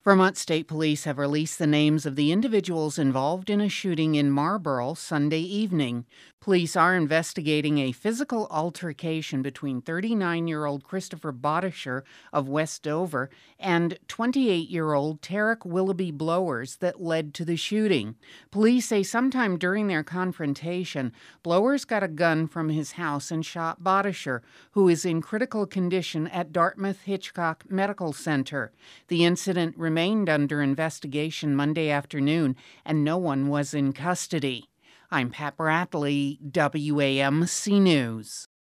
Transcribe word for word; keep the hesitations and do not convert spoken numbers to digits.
Vermont State Police have released the names of the individuals involved in a shooting in Marlborough Sunday evening. Police are investigating a physical altercation between thirty-nine-year-old Christopher Bodisher of West Dover and twenty-eight-year-old Tarek Willoughby Blowers that led to the shooting. Police say sometime during their confrontation, Blowers got a gun from his house and shot Bodisher, who is in critical condition at Dartmouth Hitchcock Medical Center. The incident remained under investigation Monday afternoon, and no one was in custody. I'm Pat Bradley, W A M C News.